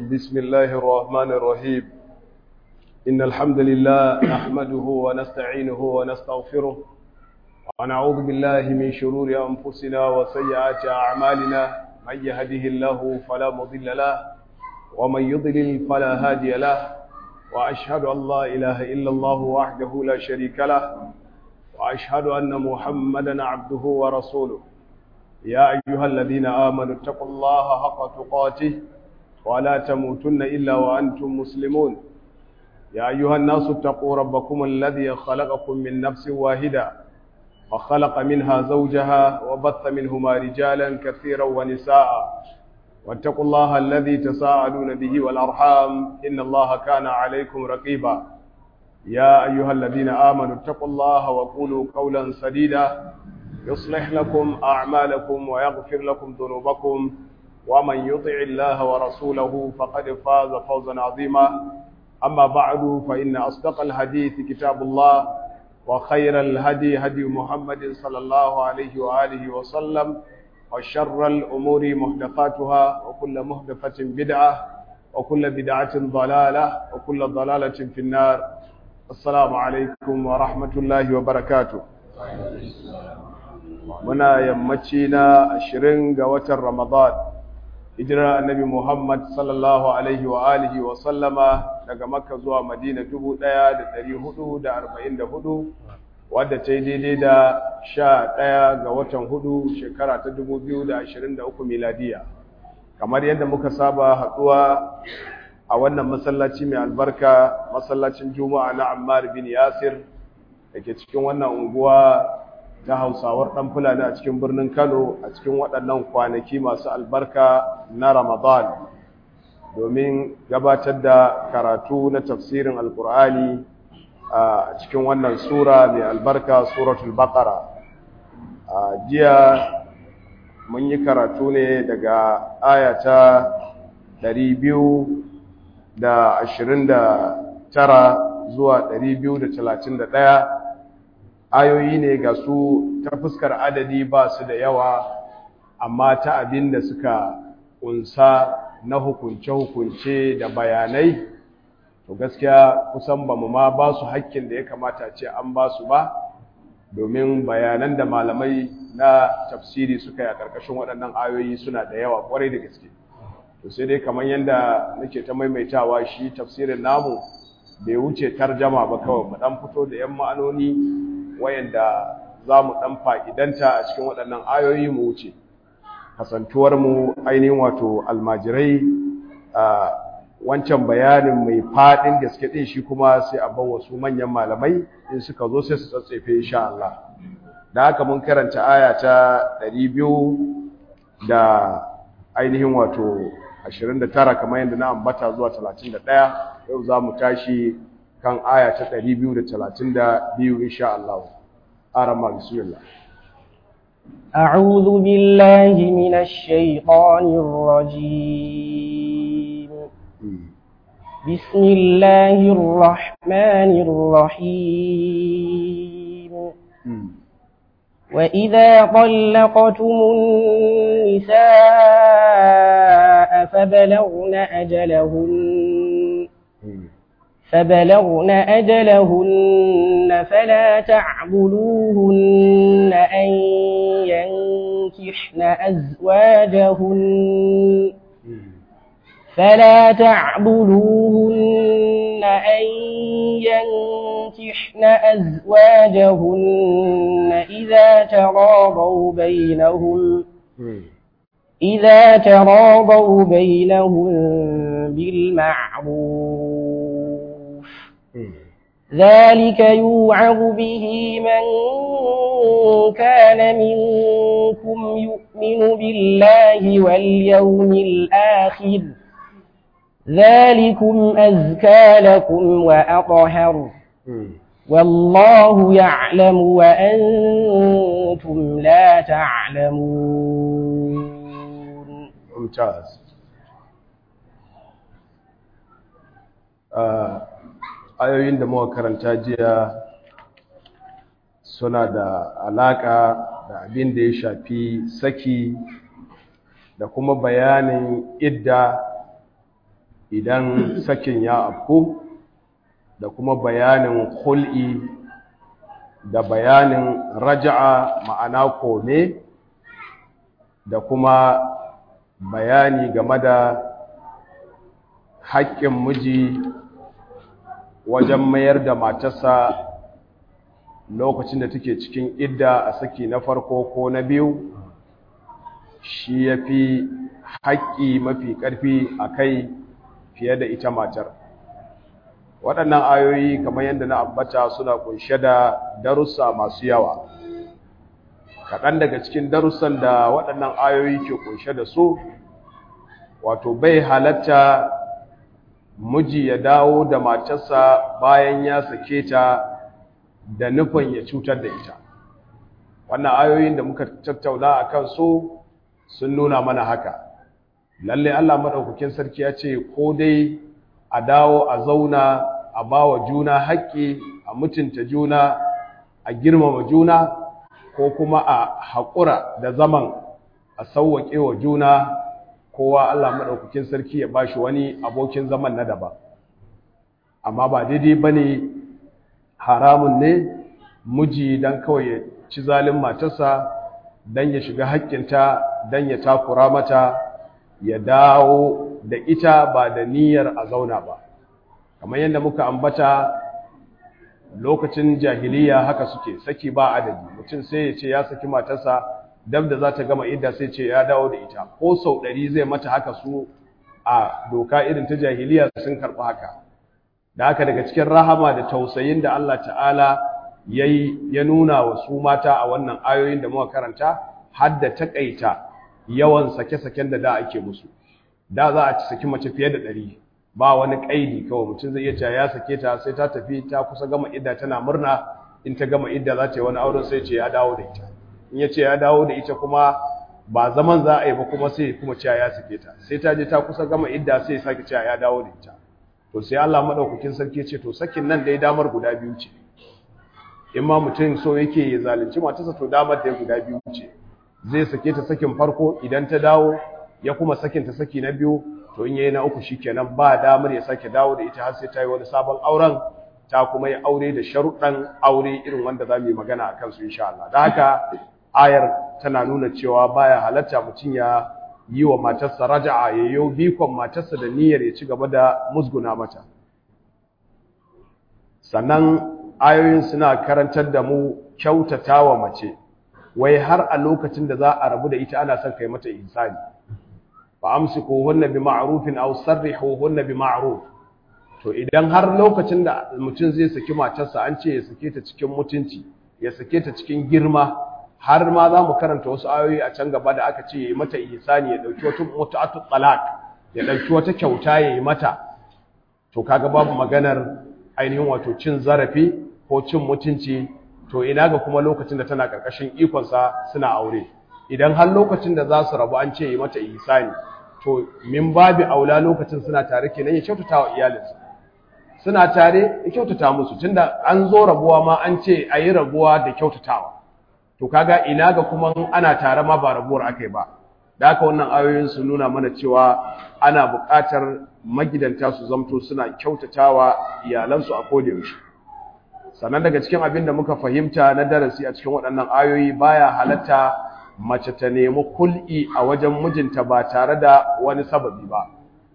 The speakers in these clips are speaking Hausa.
بسم الله الرحمن الرحيم إن الحمد لله نحمده ونستعينه ونستغفره ونعوذ بالله من شرور أنفسنا وسيئات أعمالنا من يهده الله فلا مضل له ومن يضلل فلا هادي له وأشهد أن لا إله إلا الله وحده لا شريك له وأشهد أن محمدا عبده ورسوله يا أيها الذين آمنوا اتقوا الله حق تقاته ولا تموتن إلا وأنتم مسلمون يا أيها الناس اتقوا ربكم الذي خلقكم من نفس واحدة وخلق منها زوجها وبث منهما رجالا كثيرا ونساء واتقوا الله الذي تساءلون به والأرحام إن الله كان عليكم رقيبا يا أيها الذين آمنوا اتقوا الله وقولوا قولا سديدا يصلح لكم أعمالكم ويغفر لكم ذنوبكم ومن يطع الله ورسوله فقد فاز فوزا عظيما أما بعد فإن أصدق الحديث كتاب الله وخير الهدي هدي محمد صلى الله عليه وآله وسلم وشر الأمور محدثاتها وكل محدثة بدعة وكل بدعة ضلالة وكل ضلالة في النار. السلام عليكم ورحمة الله وبركاته. muna yammaci na 20 ga watan Ramadan hijirar annabi Muhammad sallallahu alaihi wa alihi wa sallama daga Makka zuwa Madina 1444 wadda ta yi daidai da 11 ga watan 4 shekara ta 2023 miladiya. Kamar yadda muka saba haduwa a wannan masallaci mai albarka, masallacin Juma'a na Ammar bin Yasir dake cikin wannan unguwa ta Hausawar ɗan Fulani a cikin birnin Kano a cikin waɗannan kwanaki masu albarka na Ramadan domin gabatar da karatu na tafsirin Alƙur'ani a cikin wannan sura mai albarka, suratul Baqara. Jiya mun yi karatu ne daga ayata 229 zuwa 231. Ayoyi ne ga su ta fuskar adadi ba su da yawa, amma ta abin da suka ƙunsa na hukunce-hukunce da bayanai, to gaskiya kusan ba mu ma ba su hakkin da ya kamata ce an ba su ba, domin bayanan da malamai na tafsiri suka yi a ƙarƙashin waɗannan ayoyi suna da yawa ƙwarai da gaske. To sai dai kamar yadda nake ta maimaitawa, shi tafsirin namu bai wuce tarjama ba kawai, mu ɗan fito da 'yan ma'anoni wayanda za mu ɗan fa'idanta a cikin waɗannan ayoyi mu wuce. Kasantuwar mu ainihin wato almajirai, a wancan bayanin mai faɗin gaske ɗin shi kuma sai a bawa su manyan malamai in suka zo sai su tsatsefe insha Allah. Da haka mun karanta aya ta 200 da ainihin wato 29 kamar yadda na ambata zuwa 31. Yau za mu tashi kan aya ta 232 insha Allah. Arama bismillah. أعوذ بالله من الشيطان الرجيم. بسم الله الرحمن الرحيم. وإذا طلقتم النساء فبلغن أجلهن فلا تعضلوهن أن ينكحن أزواجهن إذا تراضوا بينهم بالمعروف. ذلك يوعظ به من كان منكم يؤمن بالله واليوم الآخر. ذلكم أزكى لكم وأطهر. والله يعلم وأنتم لا تعلمون. ممتاز. ayoyin da muka karanta jiya suna da alaka da abin da ya shafi saki da kuma bayanin idda idan sakin ya afku da kuma bayanin khul'i da bayanin raja'a ma'ana kome da kuma bayani game da haƙƙin miji wajen mayar da matarsa lokacin da take cikin idda a saki na farko ko na biyu, shi ya fi haƙƙi mafi ƙarfi a kai fiye da ita matar. Waɗannan ayoyi kamar yadda na ambata suna ƙunshe da darussa masu yawa. Kaɗan daga cikin darussan da waɗannan ayoyi ke ƙunshe da su, wato bai halatta miji ya dawo da matarsa bayan ya sake ta da nufin ya cutar da ita. Wannan ayoyin da muka tattauna a kan su sun nuna mana haka. Lalle Allah madaukakin sarki ya ce ko dai a dawo a zauna a bawa juna haƙƙi, a mutunta juna, a girmama juna, ko kuma a haƙura da zaman a sauwaƙe wa juna, kowa Allah madaukakin sarki ya bashi wani abokin zaman na daban. Amma ba daidai bane, haramun ne miji dan kawai ya ci zalin matarsa dan ya shiga haƙƙinta, dan ya takura mata, ya dawo da ita ba da niyyar a zauna ba. Kamar yadda muka ambata lokacin jahiliya haka suke, saki ba adadi. Mutum sai ya ce ya saki matarsa, dab da za ta gama idda sai ce ya dawo da ita, ko sau 100 zai mata haka. Su a doka irin ta jahiliya sun karɓi haka. Da haka daga cikin rahama da tausayin da Allah ta'ala ya nuna wa su mata a wannan ayoyin da muka karanta, har da takaita yawan sake-saken da ake musu. Da za a saki mace fiye da 100, ba wani kaidi, kawai mutum zai iya cewa ya sake ta, sai ta tafi ta kusa gama idda tana murna, in ta gama idda za ta yi wani auren sai ce ya dawo da ita. In ya ce ya dawo da ita kuma ba zaman za a yi ba, kuma sai kuma cewa ya sake ta, sai ta je ta kusa gama idda sai ya sake cewa ya dawo da ita. To sai Allah madaukakin sarki ce to sakin nan dai damar guda biyu ce. In ma mutum so yake ya zalunci matarsa, to damar dai guda biyu ce. Zai sake ta sakin farko, idan ta dawo ya kuma sakin ta saki na biyu, to in yayi na uku shikenan ba damar ya sake dawo da ita har sai ta yi wani sabon auren, ta kuma yi aure da sharuɗan aure irin wanda za mu yi magana a kansu insha Allah. Da haka ayar tana nuna cewa baya halatta mutum ya yi wa matarsa raja'a, ya yi bikon matarsa da niyyar ya ci gaba da musguna mata. Sannan ayoyin suna karantar da mu kyautatawa mace, wai har a lokacin da za a rabu da ita ana son kai mata ihsani. Fa amsikuhunna bi ma'rufin aw sarrihuhunna bi ma'ruf. To idan har lokacin da mutum zai saki matarsa an ce ya sake ta cikin mutunci, ya sake ta cikin girma, har ma za mu karanta wasu ayoyi a can gaba da aka ce ya yi mata ihsani, ya dauki wata mutu'atu talaq, ya dauki wata kyauta ya yi mata, to kaga babu maganar ainihin wato cin zarafi ko cin mutunci. To ina ga kuma lokacin da tana karkashin ikonsa suna aure. Idan har lokacin da za su rabu an ce ya yi mata ihsani, to min babi aula lokacin suna tare kenan ya kyautata wa iyalinsa. Suna tare ya kyautata musu, tunda an zo rabuwa ma an ce a yi rabuwa da kyautatawa. To kaga ina ga kuma ana tare ma ba rabuwar akai ba. Da haka wannan ayoyin su nuna mana cewa ana buƙatar magidanta su zamto suna kyautatawa iyalansu a koda yaushe. Sannan daga cikin abin da muka fahimta na darasi a cikin waɗannan ayoyi, baya halatta mace ta nemi kul'i a wajen mijinta ba tare da wani sababi ba.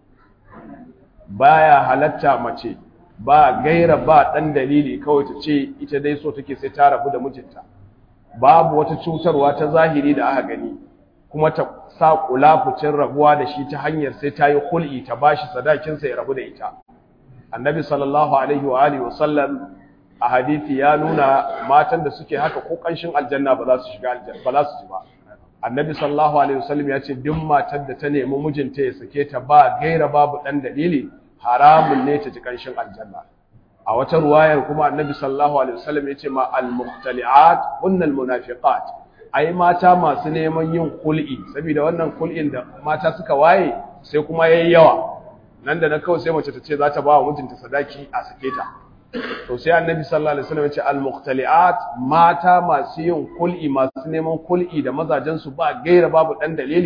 Baya halatta mace ba gaira ba ɗan dalili kawai ta ce ita dai so take sai ta rabu da mijinta. Babu wata cutarwa ta zahiri da aka gani kuma ta sa kulafucin rabuwa da shi ta hanyar sai ta yi kul'i, ta bashi sadakinsa ya rabu da ita. Annabi sallallahu alaihi wa alihi wasallam a hadisi ya nuna matan da suke haka ko kanshin aljanna ba za su shiga aljanna, ba za su ji ba. Annabi sallallahu alaihi wasallam ya ce duk matar da ta nemi mijinta ya sake ta ba gaira babu dan dalili, haramun ne ta ji kanshin aljanna. A wata ruwayar kuma Annabi sallallahu alaihi wasallam ya ce ma al-muhtali'at hunnal munafiqat, ai mata masu neman yin kul'i, saboda wannan kul'in da mata suka waye sai kuma yayi yawa, nan da na kawai sai mace ta ce za ta ba wa mijinta sadaki a sake ta. To sai Annabi sallallahu alaihi wasallam ya ce al-muhtali'at, mata masu yin kul'i, masu neman kul'i da mazajen su ba gaira babu dan dalili,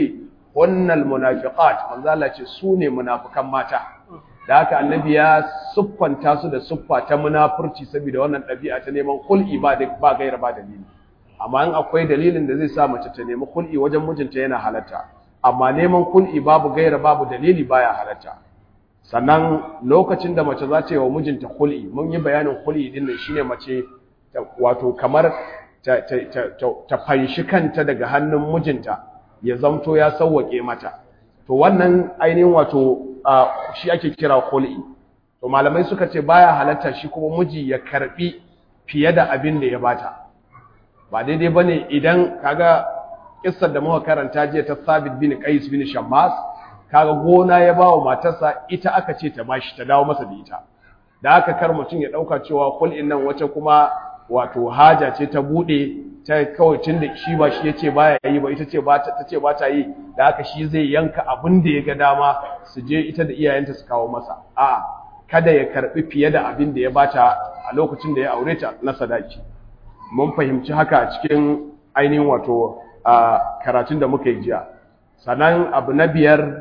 hunnal munafiqat manzo Allah ce su ne munafikan mata da haka annabi ya siffanta su da siffa ta munafurci saboda wannan ɗabi'a ta neman khul'i ba gaira ba dalili amma in akwai dalilin da zai sa mace ta nemi khul'i wajen mijinta yana halatta amma neman khul'i babu gaira babu dalili baya halatta sannan lokacin da mace za ta yi wa mijinta khul'i mun yi bayanin khul'i din nan shine mace wato kamar ta fanshi kanta daga hannun mijinta ya zamto ya sauwake mata to wannan ainihin wato shi ake kira khul'i to malamai suka ce baya halatta shi kuma miji ya karbi fiye da abin da ya bata ba daidai bane idan kaga kissar da muka karanta jiya ta Thabit bin Qais bin Shammas kaga gona ya bawa matarsa ita aka ce ta bashi ta dawo masa da ita da aka kar mutun ya dauka cewa khul'in nan wace kuma wato haja ce ta bude ta kawai tunda shi ba shi yace baya yi ba ita ce ba ta yi da haka shi zai yanka abin da ya ga dama su je ita da iyayenta su kawo masa a kada ya karbi fiye da abin da ya bata a lokacin da ya aure ta na sadaki mun fahimci haka a cikin ainihin wato karatun da muka yi jiya sannan abu na biyar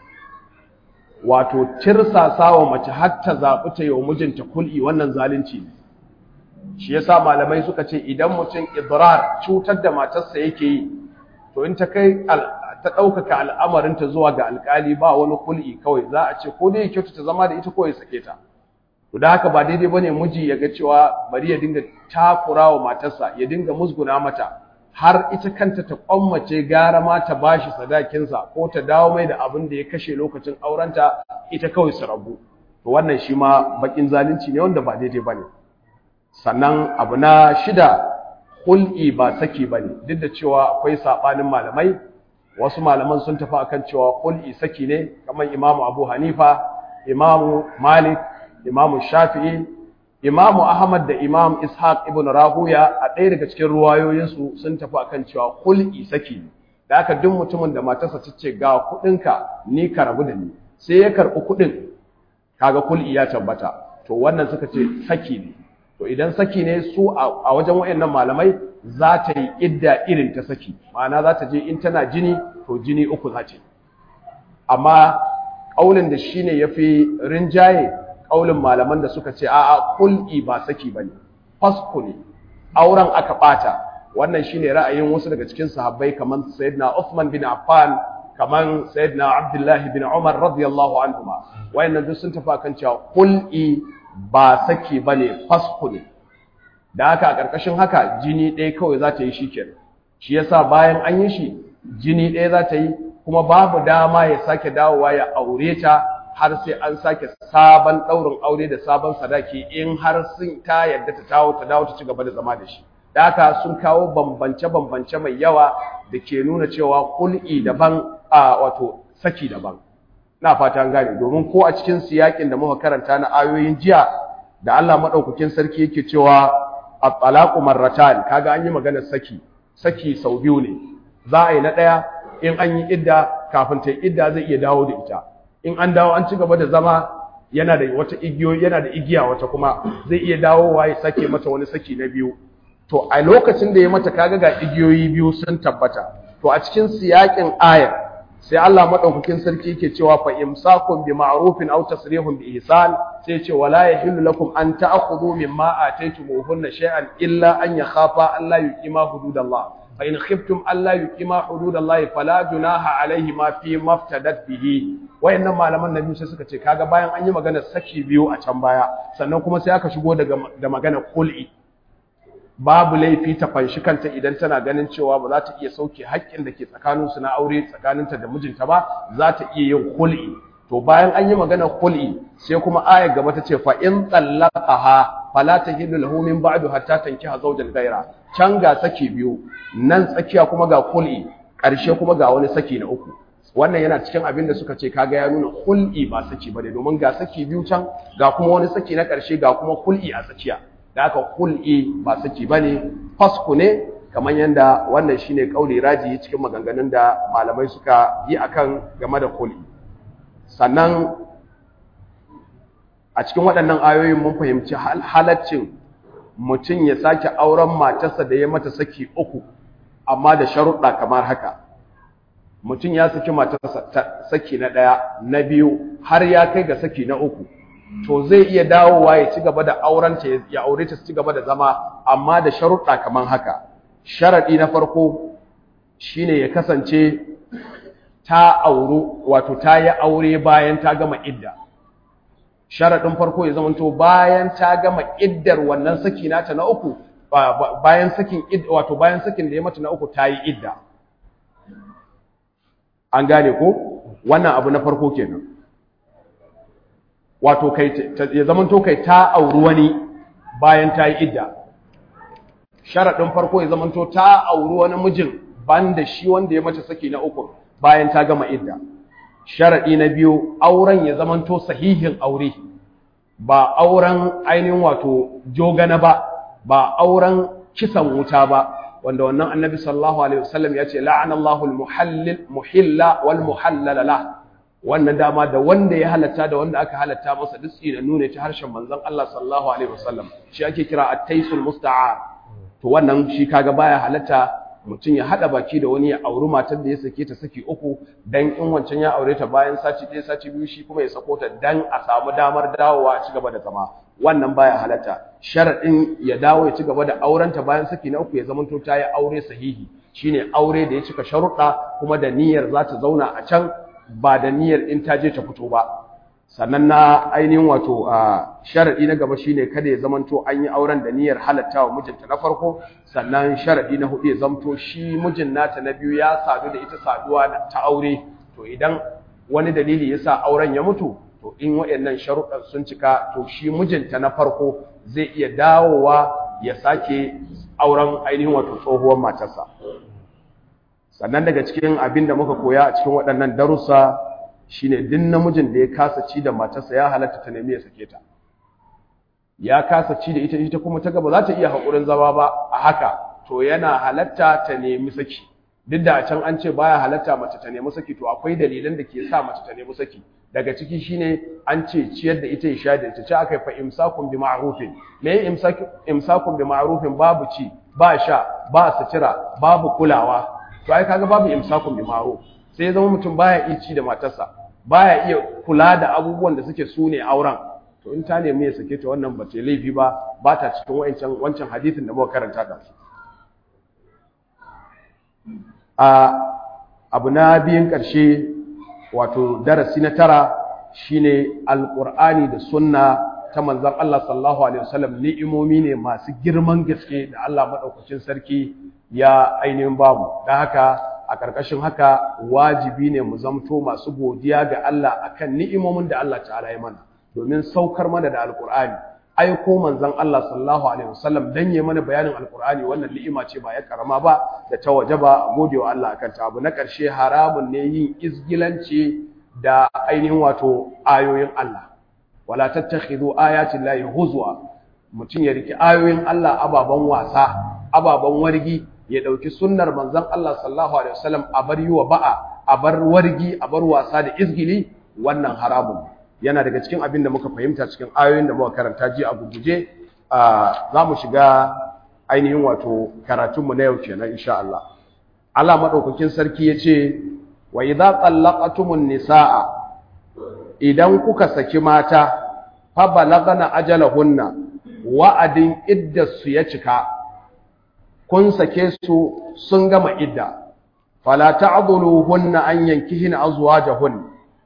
wato tirsasawa mace har ta zaɓi ta yi wa mijinta kul'i wannan zalunci ne shi yasa malamai suka ce idan mutum idrar cutar da matarsa yake yi to in ta kai ta ɗaukaka al'amarinta zuwa ga alƙali ba wani kul'i kawai za a ce ko dai ya kyauta ta zama da ita ko ya sake ta to da haka ba daidai bane miji ya ga cewa bari ya dinga takurawa matarsa ya dinga musguna mata har ita kanta ta kwammace gara ma ta bashi sadakinsa ko ta dawo mai da abin da ya kashe lokacin aurenta ita kawai su rabu to wannan shi ma bakin zalunci ne wanda ba daidai bane sannan abu na shida hul'i ba saki bane duk da cewa akwai sabanin malamai wasu malaman sun tafi akan cewa hul'i saki ne kamar Imam Abu Hanifa Imam Malik Imam Shafi'i Imam Ahmad da Imam Ishaq ibn Rahuya a ɗaya daga cikin ruwayoyinsu sun tafi akan cewa hul'i saki ne da haka duk mutumin da matarsa ta ce ga kuɗinka ni ka rabu da ni sai ya karɓi kuɗin kaga hul'i ya tabbata to wannan suka ce saki ne to idan saki ne su a wajen wayannan malamai za ta yi idda irin ta saki ma'ana za ta je in tana jini to jini uku za ta yi amma kaulin da shine yafi rinjaye kaulin malaman da suka ce a'a kul'i ba saki bane fasku ne auren aka bata wannan shine ra'ayin wasu daga cikin sahabbai kaman sayyidina Uthman bin Affan kaman sayyidina Abdullah bin Umar radiyallahu anhuma wayannan duk sun tafi kan cewa kul'i ba saki bane fasku ne da haka a ƙarƙashin haka jini ɗaya kawai za ta yi shikenan shi yasa bayan an yi shi jini ɗaya za ta yi kuma babu dama ya sake dawowa ya aure ta har sai an sake sabon ɗaurin aure da sabon sadaki in har sun ta yadda ta dawo ta ci gaba da zama da shi da haka sun kawo bambance mai yawa da ke nuna cewa kul'i daban wato saki daban na fata an gane domin ko a cikin siyakin da muka karanta na ayoyin jiya da Allah madaukakin sarki yake cewa at-talaqu marratan kaga an yi maganar saki sau biyu ne za a yi na daya in an yi idda kafin ta idda zai iya dawo da ita in an dawo an ci gaba da zama yana da igiya wata kuma zai iya dawowa ya sake mata wani saki na biyu to a lokacin da ya mata kaga ga igiyoyi biyu sun tabbata to a cikin siyakin ayar sai Allah madaukakin sarki yake cewa fa imsakun bi ma'rufin aw tasrihun bi ihsan sai ce wala yahillu lakum an ta'khudhu mimma ataytumuhunna shay'an illa an yakhafa an la yuqima hududallah fa in khiftum an la yuqima hududallah fala junaha alayhima fi maftadat bihi wayannan malaman nabi sai suka ce kaga bayan an yi magana saki biyu a can baya sannan kuma sai aka shigo da magana kul'i babu laifi ta fanshi kanta idan tana ganin cewa ba za ta iya sauke haƙƙin da ke tsakaninsu na aure tsakaninta da mijinta ba za ta iya yin hul'i to bayan an yi magana hul'i sai kuma ayar gaba ta ce fa in tsallaqaha fala tahillu lahu min ba'du hatta tankiha zawjan ghayra can ga saki biyu nan tsakiya kuma ga hul'i ƙarshe kuma ga wani saki na uku wannan yana cikin abin da suka ce kaga ya nuna hul'i ba saki bane domin ga saki biyu can ga kuma wani saki na ƙarshe ga kuma hul'i a tsakiya da aka kul'i ba saki bane fasku ne kamar yanda wannan shine kauli raji cikin maganganun da malamai suka yi akan game da kul'i sannan a cikin waɗannan ayoyin mun fahimci halaccin mutum ya sake auren matarsa da ya mata saki uku amma da sharuɗa kamar haka mutum ya saki matarsa saki na ɗaya na biyu har ya kai ga saki na uku, to zai iya dawowa ya ci gaba da aurenta ya aure ta su ci gaba da zama, amma da sharuɗa kaman haka. Sharaɗi na farko shine ya kasance ta auru, wato ta yi aure bayan ta gama idda. Sharaɗin farko ya zamanto bayan ta gama iddar wannan saki nata na uku, bayan sakin wato bayan sakin da ya mata na uku ta yi idda. An gane ko? Wannan abu na farko kenan. Wato kai ya zamanto kai ta auri wani bayan ta yi idda. Sharaɗin farko ya zamanto ta auri wani mijin banda shi wanda ya mata saki na uku bayan ta gama idda. Sharaɗi na biyu, auren ya zamanto sahihin aure, ba auren ainihin wato jogana ba auren kisan wuta ba, wanda wannan annabi sallallahu alaihi wasallam ya ce la'anallahu al-muhilla wal muhallala la. Wannan dama da wanda ya halatta da wanda aka halatta masa duk da nune ta harshen manzon Allah sallallahu alaihi wasallam, shi ake kira at-taysul musta'ar. To wannan shi kaga baya halatta mutum ya hada baki da wani ya auri matar da ya sake ta saki uku, dan in wancan ya aure ta bayan sati ɗaya sati biyu shi kuma ya sako ta dan a samu damar dawowa a ci gaba da zama. Wannan baya halatta. Sharadin ya dawo ya ci gaba da aurenta bayan saki na uku ya zamanto ta yi aure sahihi, shine aure da ya cika sharuɗa kuma da niyyar za ta zauna a can, ba da niyyar in ta je ta fito ba. Sannan na ainihin wato sharadi na gaba shine kada ya zamanto an yi auren da niyyar halatta wa mijinta na farko. Sannan sharadi na hudu ya zamto shi mijin nata na biyu ya sadu da ita saduwa ta aure. To idan wani dalili yasa auren ya mutu, to in waɗannan sharuɗan sun cika, to shi mijinta na farko zai iya dawowa ya sake auren ainihin wato tsohuwar matarsa. Sannan daga cikin abin da muka koya a cikin waɗannan darussa shine duk namijin da ya kasa ci da matarsa ya halatta ta nemi ya sake ta. Ya kasa ci da ita kuma ta gaba za ta iya haƙurin zama ba a haka, to yana halatta ta nemi saki. Duk da a can an ce baya halatta mace ta nemi saki, to akwai dalilan da ke sa mace ta nemi saki. Daga ciki shine an ce ciyar da ita ya sha da ita, ce aka yi fa imsakun bi ma'rufin. Me imsakun bi ma'rufin? Babu ci, ba sha, ba sutura, babu kulawa. To ai kaga babu imsakun bi ma'ruf. Sai ya zama mutum baya iya ci da matarsa, baya iya kula da abubuwan da suke sune auren. To in ta nemi ya sake ta, wannan ba ce laifi ba ta cikin wancan hadisin da muka karanta da su. Abu na biyun ƙarshe, wato darasi na 9, shine alqur'ani da sunna ta manzon Allah sallallahu alaihi wasallam ni'imomi ne masu girman gaske da Allah madaukakin sarki ya ainihin bamu. Dan haka a ƙarƙashin haka wajibi ne mu zamto masu godiya ga Allah akan ni'imomin da Allah ta'ala ya mana, domin saukar mana da alqur'ani, aiko manzon Allah sallallahu alaihi wasallam dan yayi mana bayanin alqur'ani. Wannan ni'ima ce ba ya karama ba da ta wajaba godewa Allah akan ta. Abu na ƙarshe, haramun ne yin izgilanci da ainihin wato ayoyin Allah. Wala tattakhidhu ayati llahi huzwa. Mutun ya riki ayoyin Allah ababan wasa, ababan wargi, ya dauki sunnar manzon Allah sallallahu alaihi wasallam a bar yiwa ba'a, a bar wargi, a bar wasa da izgili. Wannan haramun yana daga cikin abin da muka fahimta cikin ayoyin da muka karanta ji a guguje. Za mu shiga ainihin wato karatunmu na yau kenan insha Allah. Allah madaukakin sarki yace wa idza tallaqatumun nisaa, idan kuka saki mata, fa balagana ajalahunna, wa'adin iddarsu ya cika, kun sake su sun gama idda, fala ta'dhuluhunna an yankihina azwajahun.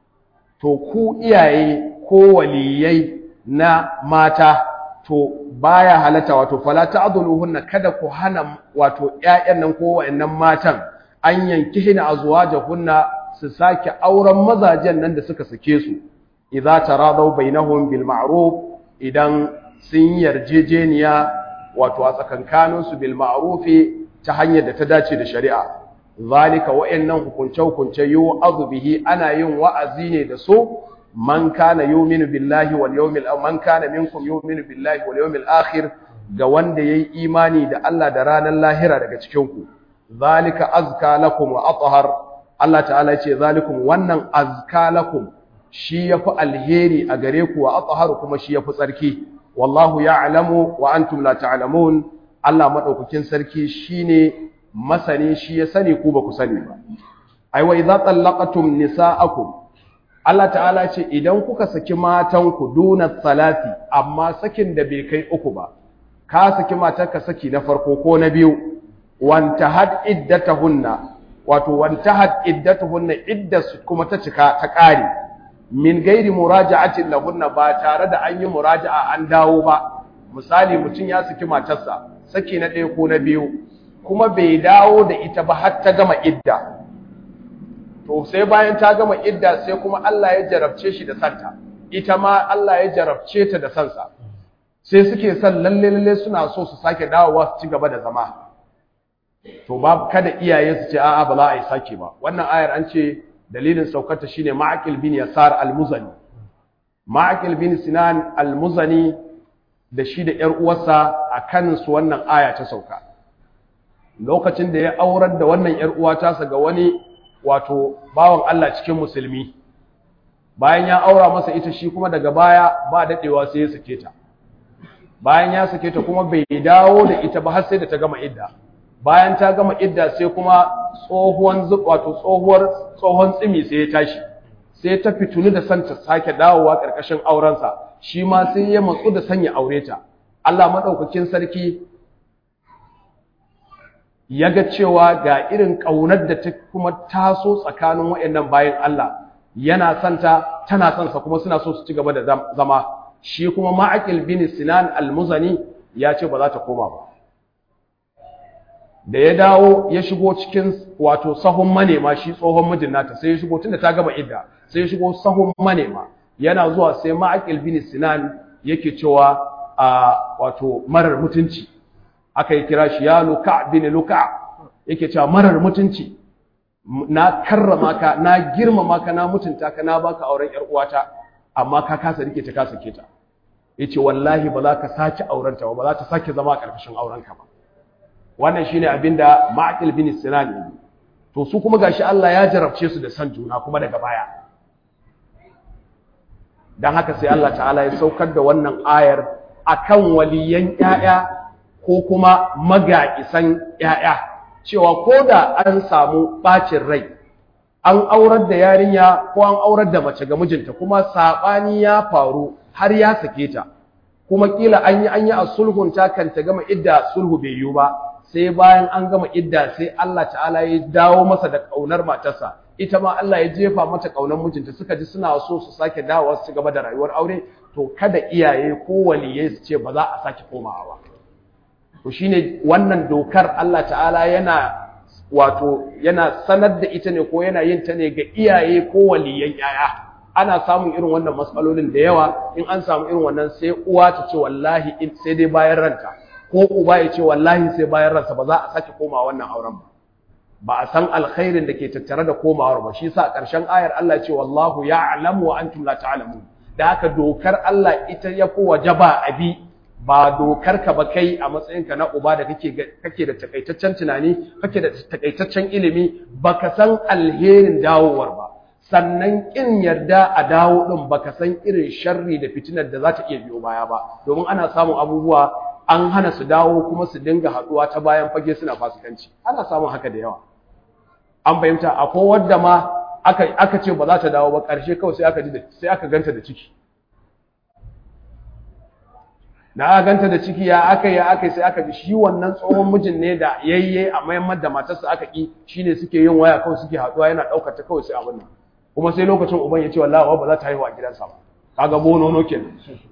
To ku iyaye ko waliyai na mata, to baya halatta, wato fala ta'dhuluhunna, kada ku hana wato ƴaƴan nan ko wayannan matan an yankihina azwajahunna, su sake auren mazajen nan da suka sake su, idza taradaw bainahum bil ma'ruf, idan sun yarjejeniya wato a tsakankanin su bil ma'ruf ta hanyar da ta dace da shari'a. Zalika wa'annan hukunce yu'adhu bihi, ana yin wa'azi ne da su, man kana yu'minu billahi wal yawmil man kana minkum yu'minu billahi wal yawmil akhir, ga wanda yayi imani da Allah da ranar lahira daga cikin ku. Zalika azka lakum wa athhar. Allah ta'ala ya ce zalikum, wannan azka lakum, shi yafi alheri a gare ku, wa athhar, kuma shi yafi tsarki. Wallahu ya'lamu wa antum la ta'lamun. Allah madaukakin sarki shine masani, shi ya sani ku ba ku sani ba. ai wa idza tallaqatum nisaakum Allah ta'ala ce idan kuka saki matanku duna salati amma sakin da bai kai uku ba, ka saki matarka saki na farko ko na biyu, wantahad iddatuhunna, wato wantahad iddatuhunna iddasu kuma ta cika ta ƙare, min gairi muraja'atin lahunna, ba tare da an yi muraja'a an dawo ba. Misali mutum ya saki matarsa saki na ɗaya ko na biyu kuma bai dawo da ita ba har ta gama idda. To sai bayan ta gama idda sai kuma Allah ya jarabce shi da santa, ita ma Allah ya jarabce ta da sansa, sai suke son lalle suna so su sake dawowa su ci gaba da zama. To ba kada iyaye su ce a'a ba za a yi sake ba. Wannan ayar an ce dalilin saukarta shine Ma'aqil bin Yasar al-Muzani. Ma'aqil bin Sinan al-Muzani da shi da ƴar uwarsa akan su wannan aya ta sauka. Lokacin da ya aurar da wannan ƴar uwa tasa ga wani wato bawan Allah cikin musulmi, bayan ya aura masa ita shi kuma daga baya ba daɗewa sai ya sake ta. Bayan ya sake ta kuma bai dawo da ita ba har sai da ta gama idda. Bayan ta gama idda sai kuma tsohon tsimi sai ya tashi, sai ta fituni da son ta sake dawowa ƙarƙashin aurensa, shi ma sai ya matsu da son ya aure ta. Allah maɗaukakin sarki ya ga cewa ga irin ƙaunar da ta kuma taso tsakanin waɗannan bayan Allah, yana santa tana sansa kuma suna so su ci gaba da zama. Shi kuma Ma'aqil bin Sinan al-Muzani ya ce ba za ta koma ba. Da ya dawo ya shigo cikin wato sahun manema, shi tsohon mijin nata sai ya shigo tunda ta gama idda, sai ya shigo sahun manema. Yana zuwa sai Ma'aqil bin Sinan yake cewa wato marar mutunci, aka yi kira shi ya Luka' bin Luka', yake cewa marar mutunci, na karrama ka, na girmama ka, na mutunta ka, na baka auren ƴar uwata, amma ka kasa rike ta, ka sake ta. Yace wallahi ba za ka sake aurenta ba za ta sake zama a ƙarƙashin aurenka ba. Wannan shine abinda Ma'aqil bin Sinan ya yi. To su kuma gashi Allah ya jarabce su da san juna kuma daga baya. Dan haka sai Allah ta'ala ya saukar da wannan ayar akan waliyan ƴaƴa ko kuma maga'isan ƴaƴa, cewa ko da an samu bacin rai, an aurar da yarinya ko an aurar da mace ga mijinta kuma sabani ya faru har ya sake ta, kuma kila an yi a sulhun ta kan ta gama idda, sulhu bai yiwu ba, sai bayan an gama idda sai Allah ta'ala ya dawo masa da kaunar matarsa, ita ma Allah ya jefa mata kaunar mijinta, suka ji suna so su sake dawowa su gaba da rayuwar aure. To kada iyaye ko waliyai su ce ba za a sake komawa ba. To shine wannan dokar Allah ta'ala yana sanar da ita ne ko yana yin ta ne ga iyaye ko waliyan yaya. Ana samun irin wannan matsalolin da yawa, in an samu irin wannan sai uwa ta ce wallahi sai dai bayan ranta, ko uba ya ce wallahi sai bayan ransa ba za a sake komawa wannan auren ba. Ba a san alkhairin da ke tattare da komawar ba. Shi yasa ƙarshen ayar Allah ce wallahu ya'lamu wa antum la ta'lamun. Da haka dokar Allah ita ya fi wajaba abi, ba dokar ka ba kai a matsayinka na uba da kake da takaitaccen tunani, kake da takaitaccen ilimi, baka san alherin dawowar ba. Sannan kin yarda a dawo din baka san irin sharri da fitinar da za ta iya biyo baya ba. Domin ana samun abubuwa an hana su dawo kuma su dinga haduwa ta bayan fage suna fasikanci. Ana samun haka da yawa. An fahimta, akwai wadda ma aka ce ba za ta dawo ba, ƙarshe kawai sai aka ganta da ciki. Da aka ganta da ciki ya aka sai aka bi shi wannan tsohon mijin ne da yayye a mayammar da matarsa aka ki, shine suke yin waya kawai suke haduwa, yana daukar ta kawai sai abin nan. Kuma sai lokacin uban ya ce wallahi ba za ta haihu a gidansa ba. Kaga bonono kenan.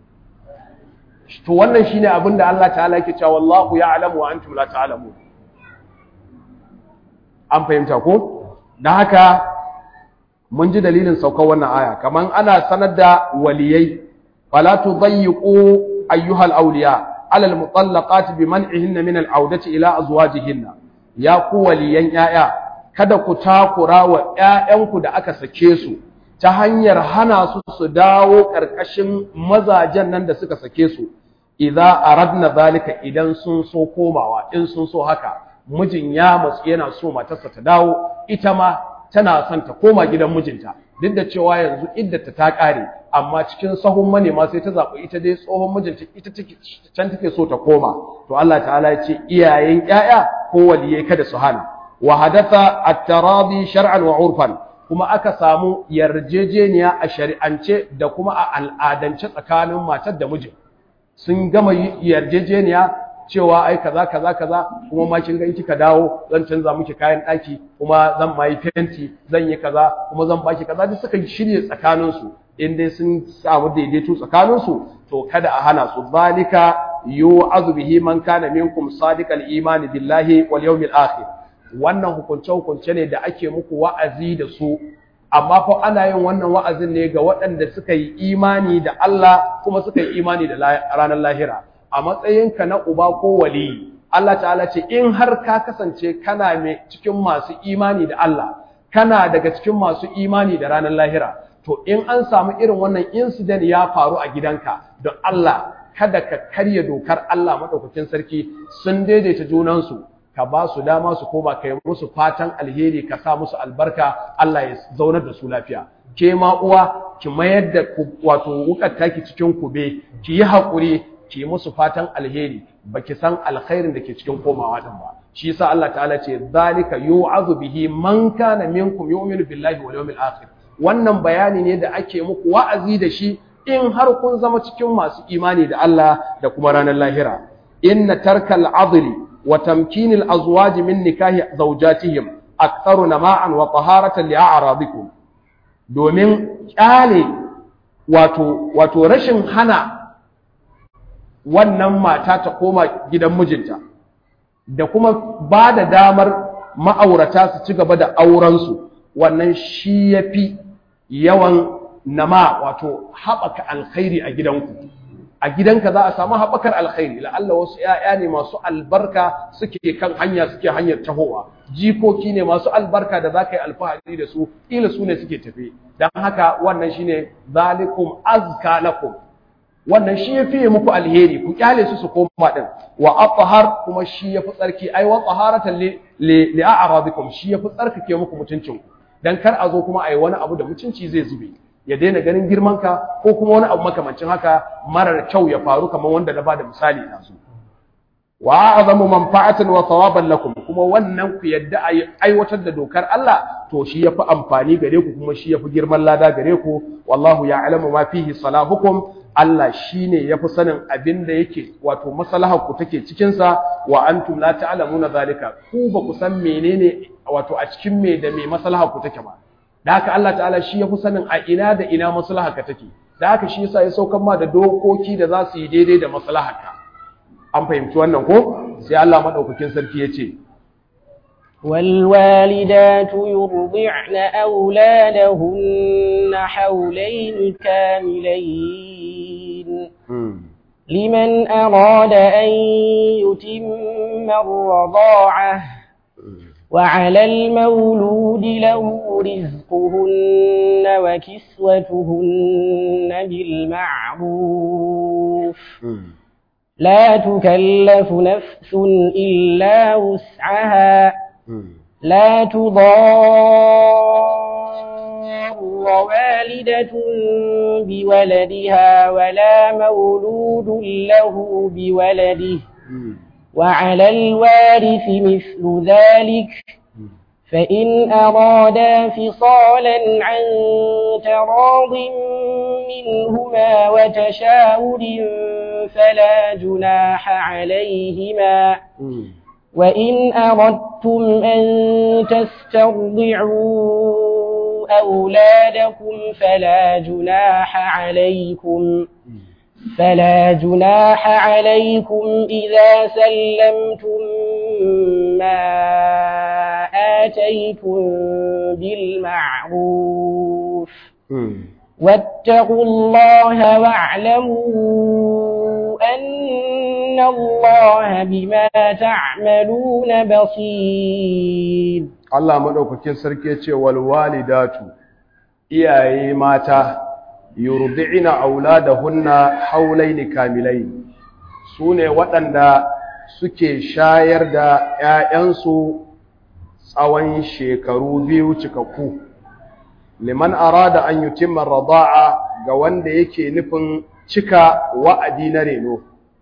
To wannan shine abin da Allah ta'ala yake cewa wallahu ya'lamu wa antum la ta'lamun. An fahimta ko? Dan haka mun ji dalilin saukar wannan aya, kaman ana sanar da waliyai fala tudayyiqu ayyuhal awliya ala almutallaqat biman'ihinna min al'audati ila azwajihinna. Ya ku waliyan yaya, kada ku takura wa ƴaƴanku da aka sake su ta hanyar hana su dawo karkashin mazajen nan da suka sake su, idza aradna zalika, idan sun so komawa, in sun so haka. Mijin ya matsu yana so matarsa ta dawo, ita ma tana son ta koma gidan mijinta, duk da cewa yanzu iddata ta kare, amma cikin sahun manema sai ta zaɓi ita dai tsohon mijinta, ita can take so ta koma. To Allah ta'ala ya ce iyayen ƴaƴa ko waliyai kada su hana. wa hadatha at-taradi shar'an wa 'urfan kuma aka samu yarjejeniya a shari'ance da kuma a al'adance tsakanin matar da mijin sun gama yarjejeniya cewa ai kaza kuma ma kin ga in kika dawo zan canza miki kayan daki kuma zan mai fenti zan yi kaza kuma zan baki kaza duk suka shirye tsakanin su in dai sun samu daidaito tsakanin su to kada a hana su zalika yu'adhu bihi man kana minkum sadiqal imani billahi wal yawmil akhir wannan hukunce ne da ake muku wa'azi da su amma fa ana yin wannan wa'azin ne ga waɗanda suka yi imani da Allah kuma suka yi imani da ranar lahira a matsayinka na uba ko wali Allah ta'ala ce in har ka kasance kana cikin masu imani da Allah kana daga cikin masu imani da ranar lahira to in an samu irin wannan incident ya faru a gidanka don Allah kada ka karya dokar Allah madaukakin sarki sun daidaita junansu ka ba su dama su koma kai musu fatan alheri ka sa musu albarka Allah ya zaunar da su lafiya ke ma uwa ki mayar da wato wukar taki cikin kube ki yi hakuri ki musu fatan alheri baki san alkhairin da ke cikin komawa din ba shi yasa Allah ta'ala ce zalika yu'adhu bihi man kana minkum yu'minu billahi wal yawmil akhir wannan bayani ne da ake muku wa'azi da shi in har kun zama cikin masu imani da Allah da kuma ranar lahira inna tarkal adli wa tamkinil azwaj min nikahi zawjatihim aktharu nama'an wa taharatan li'a'radikum domin kyale wato rashin hana wannan mata ta koma gidan mijinta da kuma ba da damar ma'aurata su ci gaba da aurensu wannan shi yafi yawan nama wato haɓaka alkhairi a gidanku a gidanka za a samu haɓakar alkhairi la'alla wasu ‘ya'ya ne masu albarka suke kan hanya suke hanyar tahowa jikoki ne masu albarka da za ka yi alfahari da su ila su ne suke tafe don haka wannan shi ne zalikum azka lakum wannan shi ya fiye muku alheri ku kyale su koma ɗin wa athhar kuma shi ya fi tsarki ai wa taharatan li a'radikum shi ya fi tsarkake muku mutuncinku dan kar a zo kuma ai wani abu da mutunci zai zube ya daina ganin girmanka ko kuma wani abu makamancin haka marar kyau ya faru kamar wanda na bada misali yanzu wa a'zamu manfa'atan wa thawaban lakum kuma wannan ku yadda aiwatar da dokar Allah to shi yafi amfani gare ku kuma shi yafi girman lada gare ku wallahu ya'lamu ma fihi salahukum Allah shine yafi sanin abin da yake wato maslahar ku take cikin sa wa antum la ta'lamuna zalika ku ba ku san menene wato a cikin me da me maslahar ku take ba da haka Allah ta'ala shi yafi sanin a ina da ina maslahar ka take da haka shi yasa ya saukar ma da dokoki da za su yi daidai da maslahar ka an fahimci wannan ko sai Allah madaukakin sarki ya ce والوالدات يرضعن أولادهن حولين كاملين لمن أراد أن يتم الرضاعة وعلى المولود له رزقهن وكسوتهن بالمعروف لا تكلف نفس إلا وسعها لا تضار والدة بولدها ولا مولود له بولده وعلى الوارث مثل ذلك فإن أرادا فصالا عن تراض منهما وتشاور فلا جناح عليهما وإن أردتم أن تسترضعوا أولادكم فلا جناح عليكم إذا سلمتم ما آتيتم بالمعروف واتقوا الله واعلموا أن الله بما تعملون بصير الله مدوكاkin sarki yace wal walidatu iyaye mata yurdi'ina auladahunna haulaini kamilain sune waɗanda suke shayar da ƴaƴansu tsawon shekaru biyu cikakku liman arada an yutimma rada'a ga wanda yake nufin cika wa'adi na reno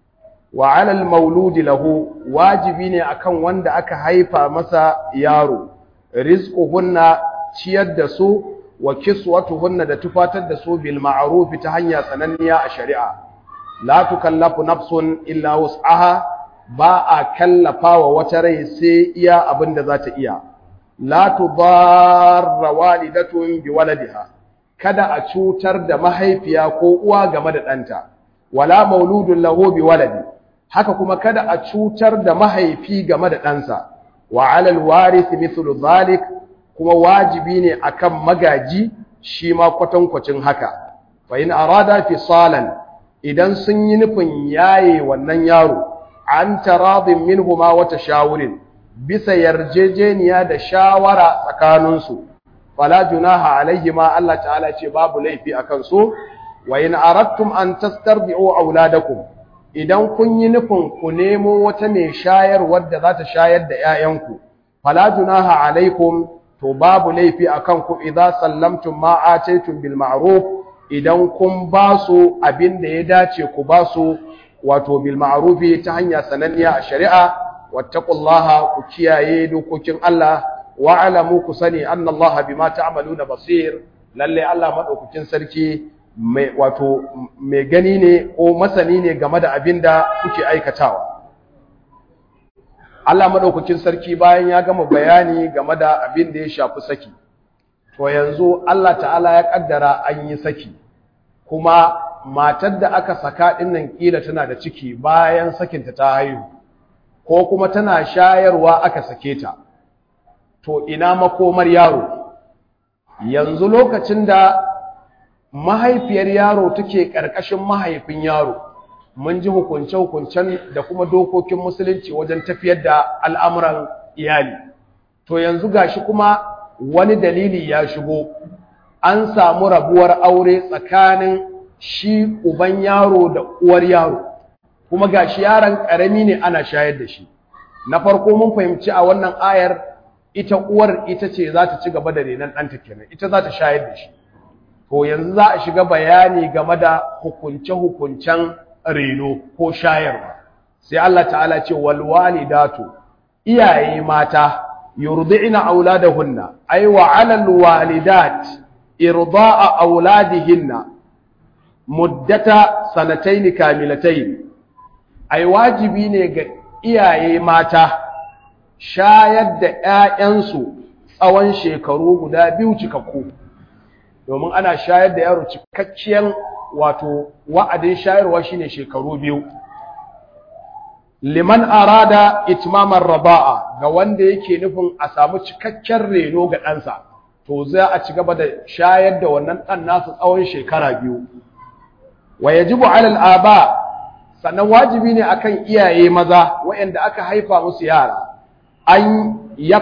wa 'ala al-mauludi lahu wajibi ne akan wanda aka haifa masa yaro rizquhunna ciyar da su wa kiswatuhunna da tufatar da su bil ma'ruf ta hanya sananniya a shari'a la tukallafu nafsun illa wus'aha ba a kallafa wa wata rai sai iya abinda za ta iya la tudarra walidatun bi waladiha kada a cutar da mahaifiya ko uwa game da ɗanta wala mauludun lahu bi waladi haka kuma kada a cutar da mahaifi game da ɗansa wa 'ala al-warith mithlu dhalik kuma wajibi ne akan magaji shi ma kwatankwacin haka fa in arada fisalan idan sun yi nufin yaye wannan yaro an taradin minhuma wa tashawurin bisa yarjejeniya da shawara tsakaninsu fala junaha alaihima Allah ta'ala ce babu laifi akan su wa in aradtum an tastarbi'u auladakum idan kun yi nufin ku nemo wata mai shayarwar da za ta shayar da 'ya'yanku fala junaha alaikum to babu laifi akan ku idza sallamtum ma ataytum bil ma'ruf idan kun ba su abin da ya dace ku ba su wato bil ma'ruf ta hanya sananniya a shari'a wattaqullaha ku kiyaye dokokin Allah wa alamu ku sani annallaha bima ta'maluna basir lalle Allah madaukakin sarki mai wato mai gani ne ko masani ne game da abin da kuke aikatawa Allah madaukakin sarki bayan ya gama bayani game da abin da ya shafi saki to yanzu Allah ta'ala ya kaddara an yi saki kuma matar da aka saka dinnan kila tana da ciki bayan sakinta ta haihu ko kuma tana shayarwa aka sake ta to ina makomar yaro yanzu lokacin da mahaifiyar yaro take karkashin mahaifin yaro mun ji hukunce-hukuncen da kuma dokokin musulunci wajen tafiyar da al'amuran iyali to yanzu gashi kuma wani dalili ya shigo an samu rabuwar aure tsakanin shi uban yaro da uwar yaro kuma gashi yaron karami ne ana shayar da shi na farko mun fahimci a wannan ayar ita uwar ita ce za ta ci gaba da renon ɗanta kenan ita za ta shayar da shi to yanzu za a shiga bayani game da hukunce-hukuncen reno ko shayarwa sai Allah ta'ala ce wal walidatu iyaye mata yurdi'na auladahunna ay wa 'alal walidat irda'a auladihinna muddata sanatayn kamilatayn ay wajibi ne ga iyaye mata shayar da ƴaƴansu tsawon shekaru guda biyu cikakku domin ana shayar da yaro cikakkiyar wato wa'adin shayarwa shine shekaru biyu liman arada itmamar raba'a ga wanda yake nufin a samu cikakken reno ga ɗansa to za a ci gaba da shayar da wannan ɗan nasu tsawon shekara biyu wa yajibu alal aba sannan wajibi ne akan iyaye maza waɗanda aka haifa musu yara an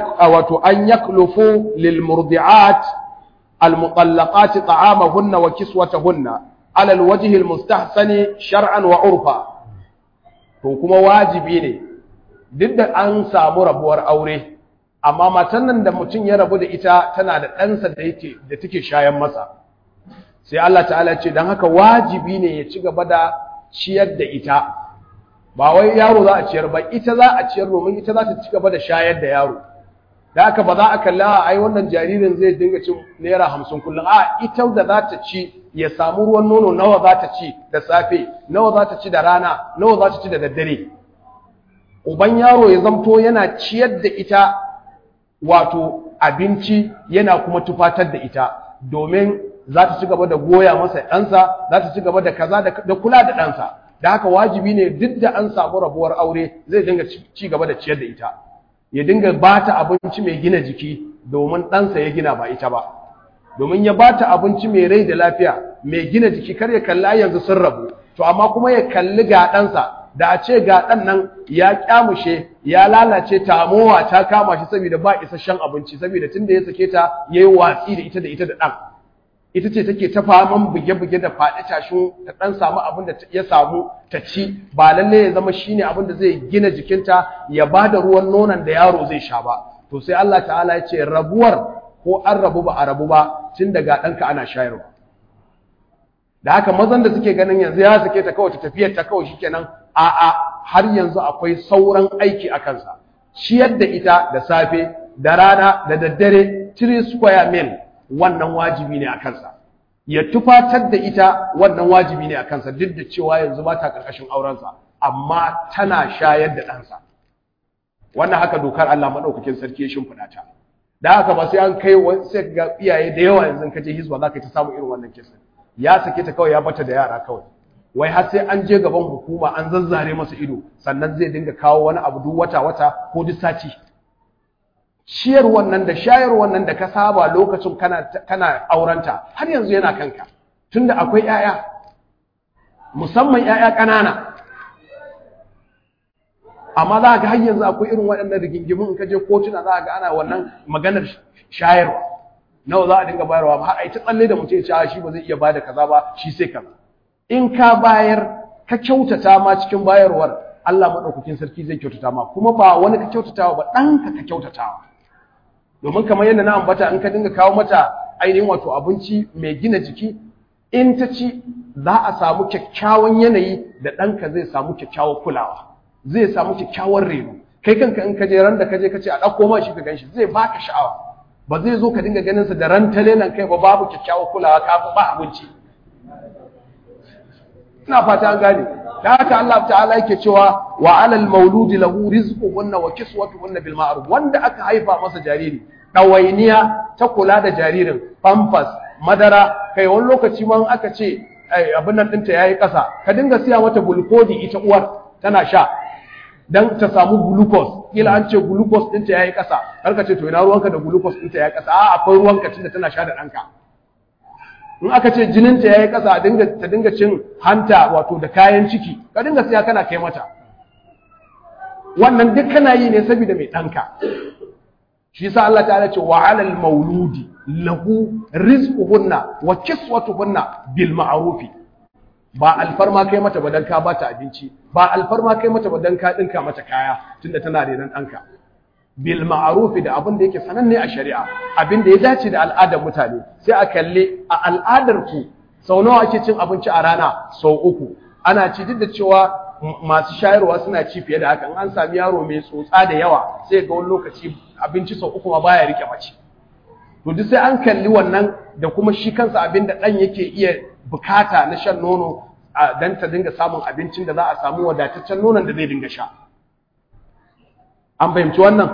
yaklufu lil murdi'at al mutallaqat ta'amahunna wa kiswatahunna ala al wajhi al mustahsani shar'an wa urfa to kuma wajibi ne duk da an samu rabuwar aure amma matan nan da mutum ya rabu da ita tana da ɗansa da take shayan masa sai Allah ta'ala ce dan haka wajibi ne ya ci gaba da ciyar da ita ba wai yaro za a ciyar ba ita za a ciyar domin ita za ta ci gaba da shayar da yaro da haka ba za a kalla ai wannan jaririn zai dinga cin naira 50 kullum a ita da za ta ci ya samu ruwan nono nawa za ta ci da safe nawa za ta ci da rana nawa za ta ci da daddare uban yaro ya zamto yana ciyar da ita wato abinci yana kuma tufatar da ita domin za ta ci gaba da goya masa ɗansa za ta ci gaba da kaza da kula da ɗansa da haka wajibi ne duk da an samu rabuwar aure zai dinga ci gaba da ciyar da ita ya dinga ba ta abinci mai gina jiki domin ɗansa ya gina ba ita ba domin ya ba ta abinci mai rai da lafiya mai gina jiki kar ya kalla yanzu sun rabu to amma kuma ya kalli ga ɗansa da a ce ga ɗan nan ya kyamushe ya lalace tamowa ta kama shi saboda ba isasshen abinci saboda tunda ya sake ta yayi watsi da ita da ɗan ita ce take ta faman buge-buge da faɗi tashin ta ɗan samu abin da ya samu ta ci ba lalle ya zama shine abin da zai gina jikinta ya ba da ruwan nonon da yaro zai sha ba to sai Allah ta'ala ya ce rabuwar ko an rabu ba a rabu ba tun daga ɗanka ana shayarwa da haka mazan da suke ganin yanzu ya sake ta kawai ta tafiyar ta kawai shikenan a'a har yanzu akwai sauran aiki a kansa. Ciyar da ita da safe da rana da daddare 3 square mil wannan wajibi ne a kansa. Ya tufatar da ita wannan wajibi ne a kansa, duk da cewa yanzu ba ta karkashin aurensa amma tana shayar da ɗansa. Wannan haka dokar Allah madaukakin sarki ya shimfiɗa ta. Da haka ba sai an kai sai ga iyaye da yawa yanzu kaje hizba zaka ta samu irin wannan kisa. Ya sake ta kawai ya bata da yara kawai. Wai har sai an je gaban hukuma an zazzare masa ido sannan zai dinga kawo wani abu duk wata ko duk sati. Ciyar wannan da shayar wannan da ka saba lokacin kana aurenta har yanzu yana kanka tunda akwai 'ya'ya, musamman 'ya'ya ƙanana. Amma za ga har yanzu akwai irin waɗannan rigingimun, in ka je kotuna za ga ana wannan maganar shayarwa nawa za a dinga bayarwa, har ai ta tsalle da mutum ya ce shi ba zai iya bada kaza ba, shi sai kaza. In ka bayar ka kyautata ma cikin bayarwar, Allah madaukakin sarki zai kyautata ma, kuma ba wani ka kyautatawa ba, ɗanka ka kyautatawa. Domin kamar yadda na ambata, in ka dinga kawo mata ainihin wato abinci mai gina jiki, in ta ci za a samu kyakkyawan yanayi da ɗanka zai samu kyakkyawar kulawa, zai samu kyakkyawar reno. Kai kanka in ka je ran da ka je ka ce a ɗauko ma shi ka ganshi, zai baka sha'awa. Ba zai zo ka dinga ganin sa da ran talelan kai ba, babu kyakkyawar kulawa, ka ba abinci. Ina fata an gane. Da haka Allah ta'ala yake cewa wa 'alal mauludi lahu rizquhunna wa kiswatuhunna bil ma'ruf. Wanda aka haifa masa jariri, dawainiya ta kula da jaririn, pampers, madara, kai wani lokaci ma aka ce abin nan dinta yayi kasa, ka dinga siya mata glucose ita uwar tana sha dan ta samu glucose. Kila an ce glucose dinta yayi kasa, har ka ce to ina ruwanka da glucose dinta yayi kasa? A akwai ruwanka tunda tana sha da danka. In aka ce jininta ya yi ƙasa ta dinga cin hanta wato da kayan ciki, ka dinga siya kana kai mata. Wannan duk kana yi ne saboda mai ɗanka. Shi yasa Allah ta'ala ce wa 'alal mauludi lahu rizquhunna wa kiswatuhunna bil ma'ruf. Ba alfarma kai mata ba dan ka bata abinci, ba alfarma kai mata ba dan ka dinka mata kaya tunda tana renon ɗanka. Bil ma'ruf, da abin da yake sananne a shari'a, abin da ya dace da al'adar mutane. Sai a kalle a al'adar ku sau nawa ake cin abinci a rana? Sau 3. Ana ci, duk da cewa masu shayarwa suna ci fiye da haka. In an sami yaro mai tsotsa da yawa sai ga wani lokaci abinci sau 3 ma baya rike mace. To duk sai an kalli wannan da kuma shi kansa abin da ɗan yake iya bukata na shan nono dan ta dinga samun abincin da za a samu wadataccen nonon da zai dinga sha. An fahimci wannan?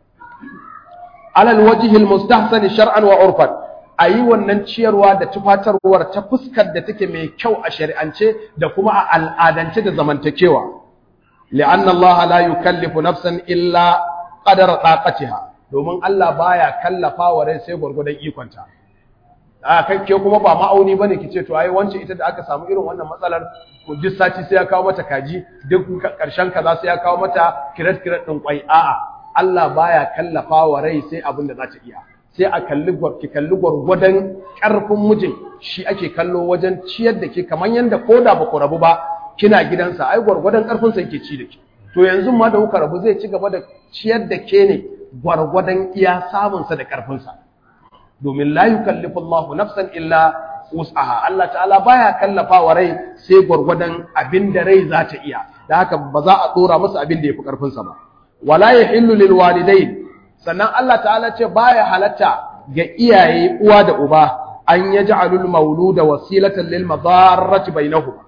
Alal wajihil mustahsan shar'an wa urfan, ayi wannan ciyarwa da tufatarwar ta fuskar da take mai kyau a shari'ance da kuma a al'adance da zamantakewa. Li'anna Allah la yukallifu nafsan illa qadara taqatiha, domin Allah baya kallafa wa rai sai gurgurdan ikonta. Kai ke kuma ba ma'auni bane kice to ai wance ita da aka samu irin wannan matsalar ko duk sati sai ya kawo mata kaji, duk karshen kaza sai ya kawo mata kiret din kwai. A'a, Allah baya kallafa wa rai sai abin da za ta iya. Sai a kalli gwargwadon karfin mijin, shi ake kallo wajen ciyar da ke, kamar yanda koda ba ku rabu ba kina gidansa, ai gwargwadon karfin sa yake ci da ke. To yanzu ma da kuka rabu zai ci gaba da ciyar da ke ne gwargwadon iya samun sa da karfin sa. Domin la yukallifu Allahu nafsan illa wus'aha. Allah ta'ala baya kallafa wa rai sai gwargwadon abin da rai za ta iya. Da haka ba za a dora masa abin da yafi karfin sa ba. Wala yahillu lil walidain, sannan Allah ta'ala ce baya halatta ga iyaye uwa da uba an yaj'alul mauluda wasilatan lil madarrati bainahum.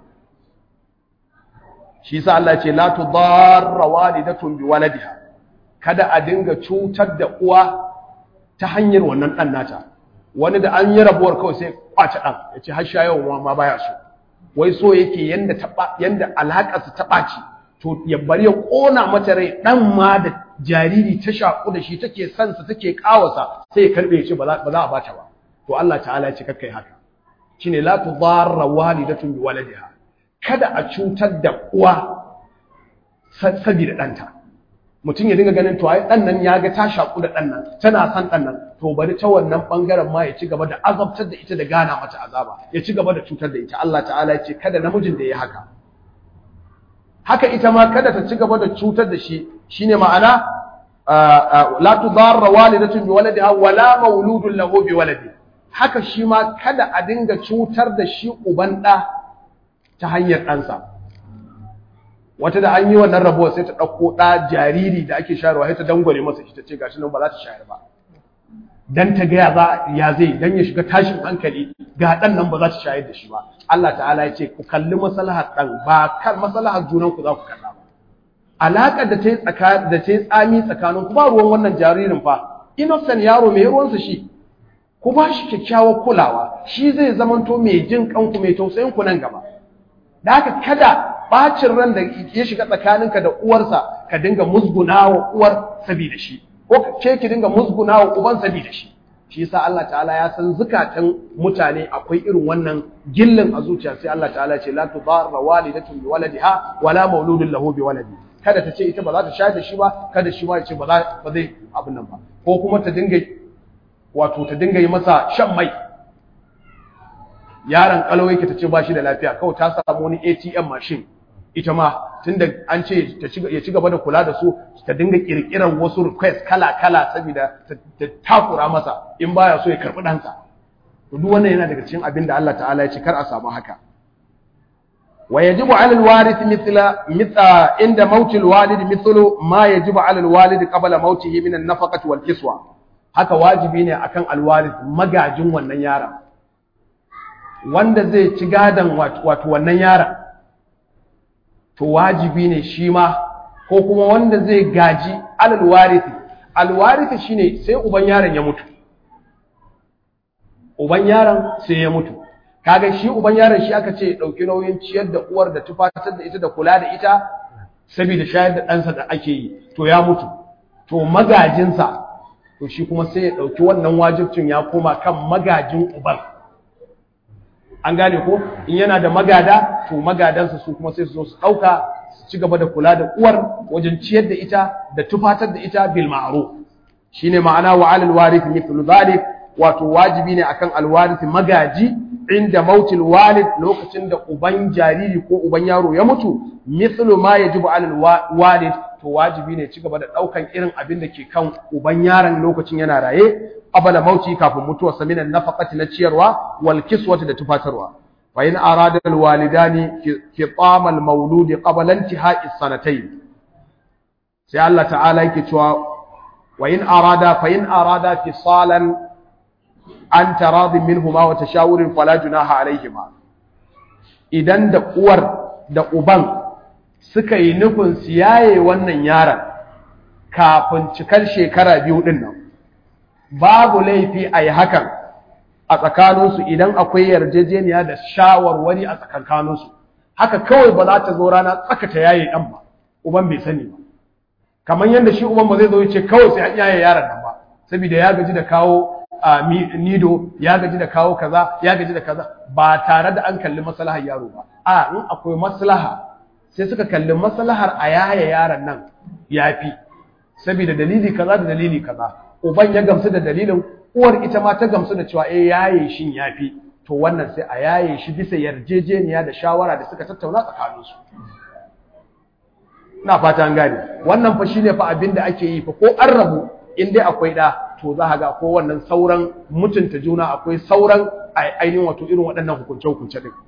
Shi yasa Allah ce la tudarra walidatun bi waladiha, kada a dinga cutar da uwa ta hanyar wannan ɗan nata. Wani da an yi rabuwar kawai sai kwace ɗan, ya ce har shayarwa ma baya so, wai so yake yanda alhaƙarsa ta ɓaci, to ya bari ya ƙona mata rai, ɗan ma da jariri ta shaƙu da shi take sansa take ƙawasa, sai ya karɓe ya ce ba za a bata ba. To Allah ta'ala ya ce kakkai haka. Shine la tudarra walidatun bi waladiha, kada a cutar da uwa saboda ɗanta. Mutum ya dinga ganin to ai dan nan ya ga ta shaku da dan nan, tana san dan nan, to bari ta wannan bangaren ma ya ci gaba da azabtar da ita da gana mata azaba, ya ci gaba da cutar da ita. Allah ta'ala ya ce kada namijin da ya haka. Haka ita ma kada ta ci gaba da cutar da shi, shine ma'ana la tudarra walidatun bi waladiha wala mauludun lahu bi waladi. Haka shi ma kada a dinga cutar da shi uban da ta hanyar ɗansa. wata da an yi wannan rabuwa sai ta ɗauko ɗa jariri da ake shayarwa sai ta dangwale masa shi ta ce gashi nan ba za ta shayar ba dan ta ga ya zai dan ya shiga tashin hankali ga ɗan nan ba za ta shayar da shi ba. Allah ta'ala ya ce ku kalli maslahar ɗan ba kan maslahar junan ku za ku kalla ba. Alaƙar da ta yi tsami tsakanin ku ba ruwan wannan jaririn fa innocent yaro mai ruwansa shi ku ba shi kyakkyawar kulawa shi zai zamanto mai jin kanku mai tausayin ku nan gaba. Da haka kada bacin ran da ya shiga tsakaninka da uwarsa ka dinga musgunawa uwar saboda shi ko ce ki dinga musgunawa uban saboda shi. Shi yasa Allah ta'ala ya san zukatan mutane akwai irin wannan gillin a zuciya sai Allah ta'ala ce la tudarra walidatun bi waladiha wala mauludun lahu bi waladi. Kada ta ce ita ba za ta shayar da shi ba, kada shi ma ya ce ba zai abin nan ba, ko kuma ta dinga yi masa shan mai. Yaron kalau yake ta ce ba shi da lafiya, kawai ta samu wani ATM machine ita ma tunda an ce ya ci gaba da kula da su, ta dinga kirkiran wasu request kala-kala saboda ta takura masa in baya so ya karbi ɗansa. Duk wannan yana daga cikin abin da Allah ta'ala ya ce kar a samu haka. ويجب على الوارث مثل عند موت الوالد مثل ما يجب على الوالد قبل موته من النفقة والكسوة. haka wajibi ne akan alwarith magajin wannan yaron wanda zai ci gadan wato wannan yaron to wajibi ne shi ma ko kuma wanda zai gaji alwarith shine sai uban yaron ya mutu, sai ya mutu. Kaga shi uban yaron shi aka ce dauki nauyin ciyar da uwar da tufatar da ita da kula da ita saboda shayar da ɗansa da ake yi, to ya mutu, to magajinsa to shi kuma sai ya dauki wannan wajibcin ya koma kan magajin uban. An gane ko in yana da magada to magadansa su kuma sai su zo su dauka su ci gaba da kula da uwar wajen ciyar da ita da tufatar da ita bil ma'ruf. Shine ma'ana wa 'alal warith mithlu dhalik, wato wajibi ne akan alwarith magaji inda mautil walid lokacin da uban jariri ko uban yaro ya mutu mithlu ma yajibu 'alal walid, to wajibi ne ci gaba da daukan irin abin da ke kan uban yaron lokacin yana raye qabla mauti kafin mutuwa saminan nafaqati na ciyarwa wal kiswati da tufatarwa. fa in arada al walidani fitam al mawlud qabla intihai sanatayn, sai Allah ta'ala yake cewa fa in arada fisalan an taradin minhuma wa tashawurin fala junaha alaihima. Idan da uwar da uban suka yi nufin siyaye wannan yaron kafin cikar shekara 2 din nan, babu laifi a yi hakan a tsakaninsu idan akwai yarjejeniya da shawarwari a tsakankaninsu. Haka kawai ba za ta zo rana tsakata yaye ɗan ba, uban bai sani ba. Kamar yadda shi uban ba zai zo ya ce kawai sai an yaye yaron nan ba, saboda ya gaji da kawo nido, ya gaji da kawo kaza, ya gaji da kaza, ba tare da an kalli maslahar yaro ba. In akwai maslaha sai suka kalli maslahar a yaye yaron nan yafi, saboda dalili kaza da dalili kaza. Uban ya gamsu da dalilin, uwar ita ma ta gamsu da cewa yaye shin yafi, to wannan sai a yaye shi bisa yarjejeniya da shawara da suka tattauna tsakaninsu. Ina fata an gane. Wannan fa shine fa abin da ake yi fa, ko an rabu in dai akwai da, to za ga ko wannan sauran mutunta juna, akwai sauran ainihin wato irin waɗannan hukunce-hukunce din.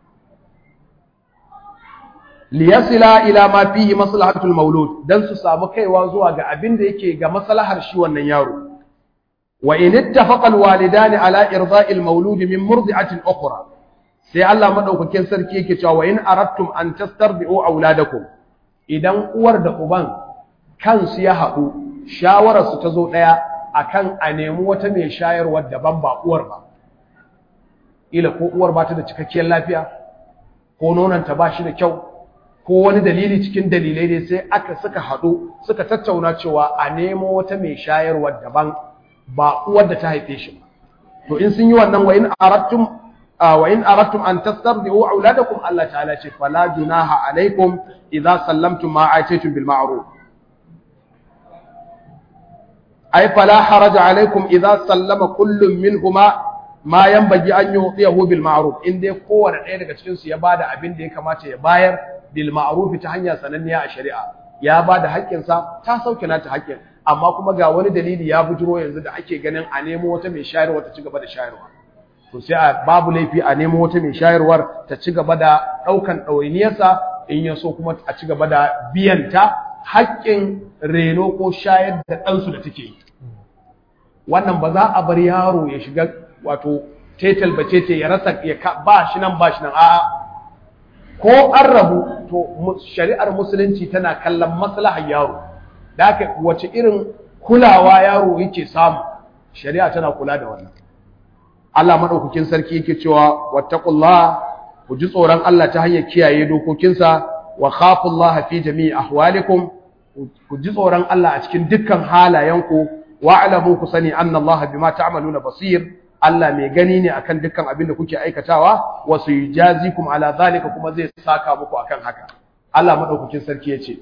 Liyasila ila ma fihi maslahatul maulud, dan su samu kaiwa zuwa ga abin da yake ga maslahar shi wannan yaro. Wa in ittafaqa alwalidani ala irda'il maulud min murdi'atin ukhra, sai Allah madaukakin sarki yake cewa wa in aradtum an tastarbi'u auladakum, idan uwar da uban kansu ya haɗu shawararsu ta zo ɗaya akan a nemi wata mai shayarwa daban ba uwar ba, ila ko uwar ba ta da cikakkiyar lafiya, ko nonanta ba shi da kyau, ko wani dalili cikin dalilai ne, sai suka haɗu suka tattauna cewa a nemo wata mai shayarwa daban ba uwar da ta haife shi ba. To in sun yi wannan wa in aradtum an tastardi'u auladakum, Allah ta'ala ce fala junaha alaikum idza sallamtum ma ataytum bil ma'ruf. Ai fala haraja alaikum idza sallama kullum minhuma ma yanbaghi an yu'tiyahu bil ma'ruf, in dai kowanne ɗaya daga cikin su ya bada abin da ya kamata ya bayar bil ma'ruf ta hanya sananniya a shari'a, ya bada haƙƙin sa, ta sauke nata haƙƙin, amma kuma ga wani dalili ya bujiro yanzu da ake ganin a nemo wata mai shayarwa ta ci gaba da shayarwa, to sai babu laifi a nemo wata mai shayarwar ta ci gaba da ɗaukan ɗawainiyarsa in ya so kuma a ci gaba da biyanta haƙƙin reno ko shayar da ɗansu da take yi. Wannan ba za a bar yaro ya shiga wato tetal bacece ya rasa ba shi nan a'a, ko an rabu to shari'ar musulunci tana kallon maslahar yaro, da haka wace irin kulawa yaro yake samu shari'a tana kula da wannan. Allah madaukakin sarki yake cewa wattaqullah, ku ji tsoron Allah ta hanyar kiyaye dokokinsa, wa khafullaha fi jami'i ahwalikum, ku ji tsoron Allah a cikin dukkan halayenku, wa'lamu ku sani annallaha bima ta'maluna basir, Allah mai gani ne akan dukkan abin da kuke aikatawa, wa sayjazikum ala zalika, kuma zai saka muku akan haka. Allah madaukakin sarki yace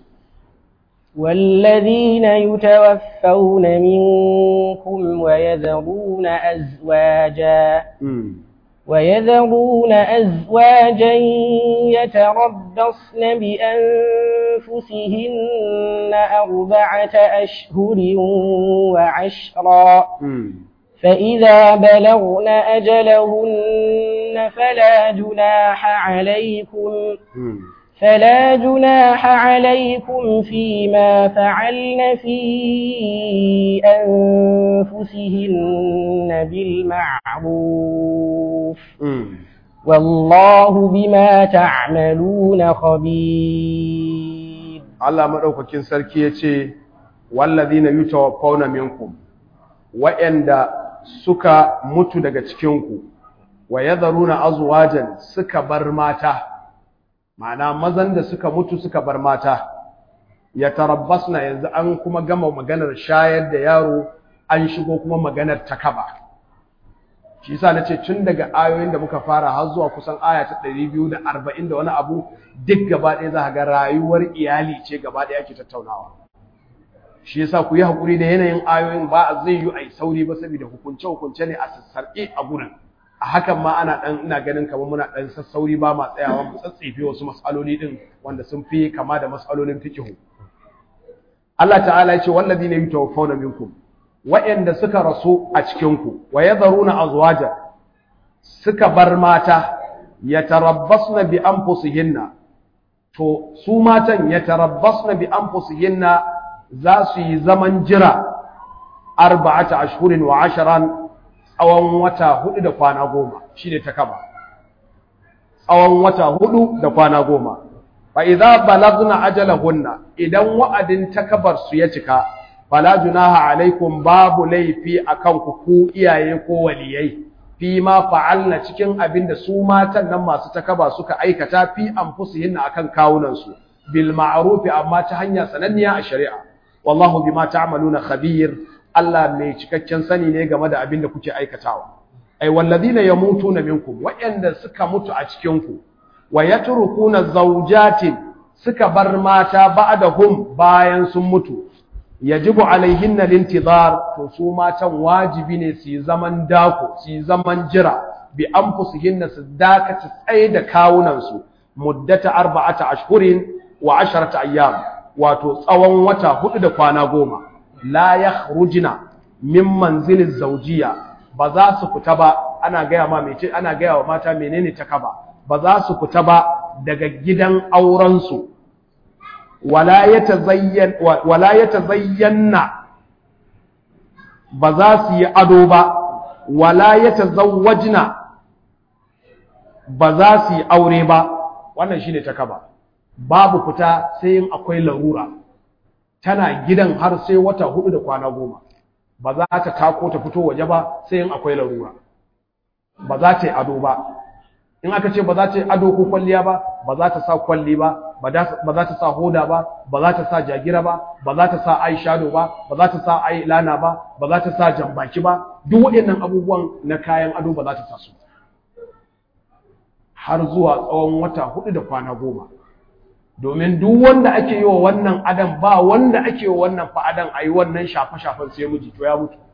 والذين يتوفون منكم ويذرون أزواجا يتربصن بأنفسهن 4 أشهر وعشرا، فإذا بلغن أجلهن فلا جناح عليكم فيما فعلن في أنفسهن بالمعروف، والله بما تعملون خبير. Allah madaukakin sarki yace wallazina yutawaffawna minkum, wa'anda suka mutu daga cikinku, wa yadharuna azwajan, suka bar mata, ma'ana mazan da suka mutu suka bar mata, ya tarabbasna, yanzu an kuma gama maganar shayar da yaro, an shigo kuma maganar takaba. Shi yasa nace tun daga ayoyin da muka fara har zuwa kusan aya ta 240 da wani abu, duk gaba ɗaya za ga rayuwar iyali ce gaba ɗaya ake tattaunawa. Shi yasa ku yi hakuri da yanayin ayoyin, ba zai yi ai sauri ba saboda hukunce ne a sassarƙe a gurin. A hakan ma ina ganin kamar muna dan sassauri, ba ma tsayawa mu tsatsefe wasu mas'aloli din wanda sun fi kama da mas'alolin fiqh. Allah ta'ala ya ce walladina yutawaffawna minkum, wa'anda suka rasu a cikin ku, wa yadharuna azwaja, suka bar mata, yatarabbasna bi anfusihinna, to su matan yatarabbasna bi anfusihinna za su yi zaman jira 4 ashhurin wa 10, tsawon wata 4 da kwana 10 shine takaba, tsawon wata 4 da kwana 10. Fa idza balagna ajalahunna, idan wa'adin takabar su ya cika, fala junaha alaikum, babu laifi akan ku iyaye ko waliyai, fi ma fa'alna, cikin abinda su matan nan masu takaba suka aikata, fi anfusihinna, akan kawunan su, bil ma'ruf, amma ta hanya sananniya a shari'a. Wallahu bima ta'maluna khabir, Allah mai cikakken sani ne game da abin da kuke aikatawa. Ai wallazina yamutuna minkum, wa'anda suka mutu a cikin ku, wa yatrukuna zawjatin, suka bar mata ba'dahum, bayan sun mutu, yajibu alaihinna lintizar, to su matan wajibi ne su yi zaman dako, su yi zaman jira, bi anfusihinna, su dakata tsaye da kawunan su, muddata 4 ashhurin wa 10 ayyam, wato tsawon wata 4 da kwana 10. La yakhrujna min manziliz zawjiyya, ba za su fita ba, ana gaya wa mata menene takaba, ba za su fita ba daga gidan auren su, wala yatazayyanna, ba za su yi ado ba, wala yatazawwajna, ba za su yi aure ba. Wannan shine takaba, babu fita sai in akwai larura. Tana gidan har sai wata 4 da kwana 10, ba za ta tako ta fito waje ba sai in akwai larura, ba za ta yi ado ba. In aka ce ba za ta yi ado ko kwalliya ba, ba za ta sa kwalli ba, ba za ta sa hoda ba, ba za ta sa jagira ba, ba za ta sa eyeshadow ba, ba za ta sa eyeliner ba, ba za ta sa jambaki ba. Duk waɗannan abubuwan na kayan ado ba za ta sa su har zuwa tsawon wata 4 da kwana 10. Domin duk wanda ake yi wa wannan adam, ba wanda ake yi wa wannan fa'adan a yi wannan shafe-shafen sai miji, to ya mutu.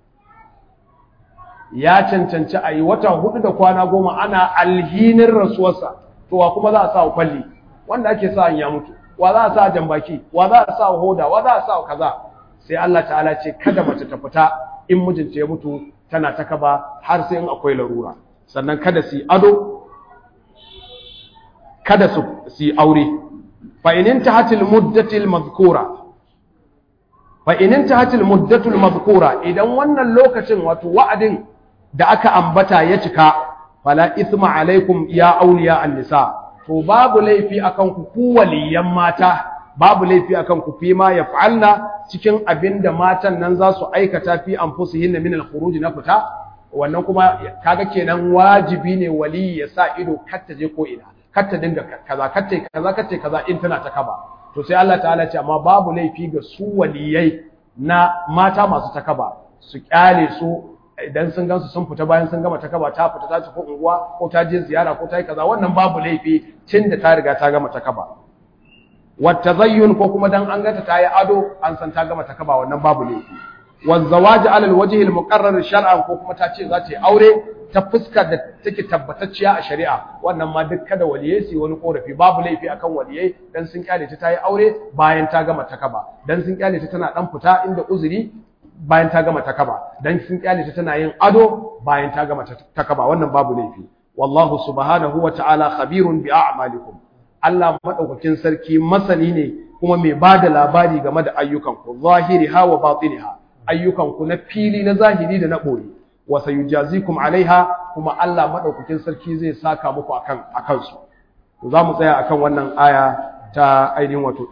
Ya cancanci a yi wata 4 da kwana 10 ana alhinin rasuwarsa, to wa kuma za a sa kwalli, wanda ake sa ya mutu, wa za a sa jambaki, wa za a sa hoda, wa za a sa kaza. Sai Allah ta'ala ce kada mace ta fita in mijinta ya mutu tana takaba har sai in akwai larura. Sannan kada su yi ado, kada su yi aure fa in intahatil muddatil madhkura idan wannan lokacin wato wa'adin da aka ambata ya cika fala ithma alaikum ya awliya an-nisa to babu laifi akan ku waliyan mata babu laifi akan ku fi ma yaf'alna cikin abinda matan nan za su aikata fi anfusihinna min al-khuruj na fita wannan kuma kaga kenan wajibi ne wali ya sa ido kar ta je ko ina kar ta dinga kaza in tana ta kaba to sai Allah ta'ala ce amma babu laifi ga su waliyai na mata masu takaba su kyale su idan sun gansu sun fita bayan sun gama takaba ta fita ta tafi unguwa ko ta je ziyara ko ta yi kaza wannan babu laifi tunda ta riga ta gama takaba watazayyun ko kuma dan an gata ta yi ado an san ta gama takaba wannan babu laifi wazawaji ala alwajhi almuqarrar shar'an ko kuma ta ce za ta yi aure ta fuskar da take tabbatacciya a shari'a wannan ma duk kada waliyai su wani korafi babu laifi akan waliyai dan sun kyale ta yi aure bayan ta gama takaba dan sun kyale ta tana dan fita inda uzuri bayan ta gama takaba dan sun kyale ta tana yin ado bayan ta gama takaba wannan babu laifi wallahu subhanahu wa ta'ala khabirun bi a'malikum Allah madaukakin sarki masani ne kuma mai bada labari game da ayyukanku zahiriha wa batiniha ayyukanku na fili na zahiri da na boye wa sayujazikum alaiha kuma Allah madaukakin sarki zai saka muku akan su za mu tsaya akan wannan aya ta ainihin wato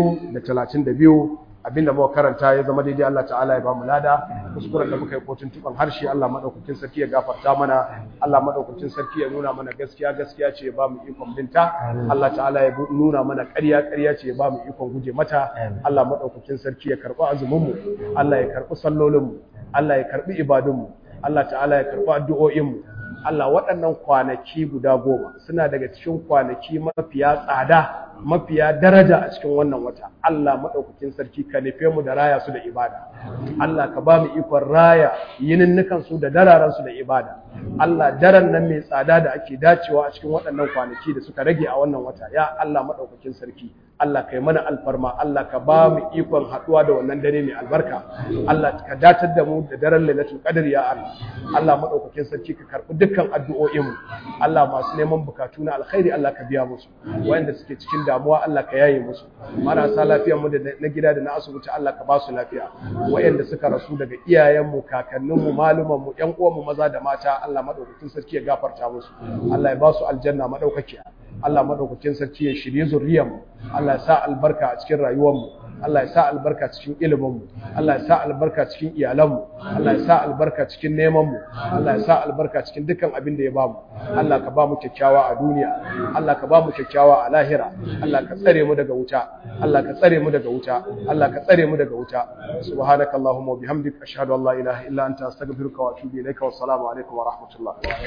232 abinda muka karanta ya zama daidai Allah ta'ala ya ba mu lada kuskuren da muka yi kotun tuban harshe Allah madaukakin sarki ya gafarta mana Allah madaukakin sarki ya nuna mana gaskiya ce ya ba mu ikon binta Allah ta'ala ya nuna mana ƙarya ce ya ba mu ikon guje mata Allah madaukakin sarki ya karɓi azumin mu Allah ya karɓi sallolin mu Allah ya karɓi ibadun mu Allah ta'ala ya karɓi addu'o'in mu Allah waɗannan kwanaki guda 10 suna daga cikin kwanaki mafiya tsada mafiya daraja a cikin wannan wata Allah madaukakin sarki ka nufe mu da raya su da ibada Allah ka ba mu ikon raya yininnukan su da dararan su da ibada Allah daren nan mai tsada da ake dacewa a cikin waɗannan kwanaki da suka rage a wannan wata ya Allah madaukakin sarki Allah kai mana alfarma Allah ka ba mu ikon haɗuwa da wannan dare mai albarka Allah ka datar da mu da daren lailatul qadr ya Allah Allah madaukakin sarki ka karɓi dukkan addu'o'in mu Allah masu neman bukatu na alkhairi Allah ka biya musu wanda suke cikin damuwa Allah ka yaye musu marasa lafiyar mu da na gida da na asibiti Allah ka ba su lafiya wayanda suka rasu daga iyayen mu kakannin mu maluman mu ƴan uwan mu maza da mata Allah madaukakin sarki ya gafarta musu Allah ya ba su aljanna madaukakiya Allah madaukakin sarki ya shirye zuriyar mu Allah ya sa albarka a cikin rayuwar mu Allah ya sa albarka cikin ilimin mu Allah ya sa albarka cikin iyalan mu Allah ya sa albarka cikin neman mu Allah ya sa albarka cikin dukkan abin da ya bamu Allah ka ba mu kyakkyawa a duniya Allah ka ba mu kyakkyawa a lahira Allah ka tsare mu daga wuta Allah ka tsare mu daga wuta Allah ka tsare mu daga wuta subhanakallahumma wa bihamdika ashhadu an la ilaha illa anta astaghfiruka wa atubu ilaika wa assalamu alaikum wa rahmatullah